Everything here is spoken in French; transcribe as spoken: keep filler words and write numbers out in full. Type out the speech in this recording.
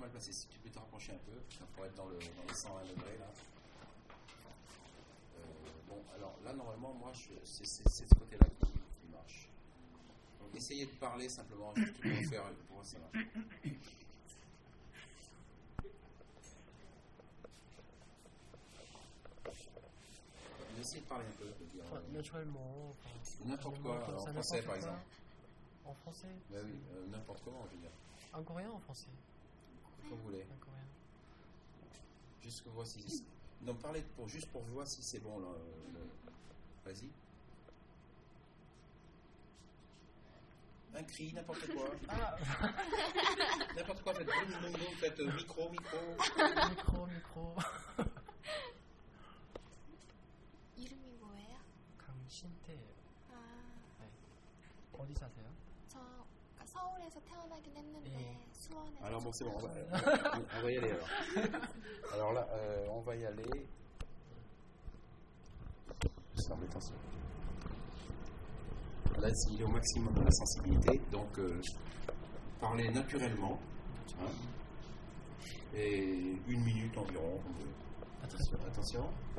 mal placé. Si tu peux te rapprocher un peu, ça pourrait être dans le, dans les cent un degrés là. Euh, bon, alors là, normalement, moi, je, c'est, c'est, c'est ce côté-là qui, qui marche. Donc, essayez de parler simplement, juste pour faire, pour voir si ça marche. Essayez de parler un peu, de dire. Enfin, Euh, naturellement. Enfin, n'importe quoi, comme en ça, français n'importe par quoi. exemple. En français Bah oui, euh, n'importe comment, je veux dire. En coréen ou en français? Comme vous voulez. En coréen. Juste pour voir si. Non, parlez pour, juste pour voir si c'est bon là. Le... Vas-y. Un cri, n'importe quoi. Ah N'importe quoi, faites boum, boum, boum, faites euh, micro, micro. Micro, micro. 이름이 뭐예요? 강신태예요. 아, 어디 사세요? 저 그러니까 서울에서 태어나긴 했는데 네. 수원에서. Alors bon, c'est bon, on va, on, on va y aller alors. Alors là, euh, on va y aller. Ça remet attention. Là, il est au maximum de la sensibilité, donc euh, parlez naturellement. Hein, et une minute environ. Attention, attention.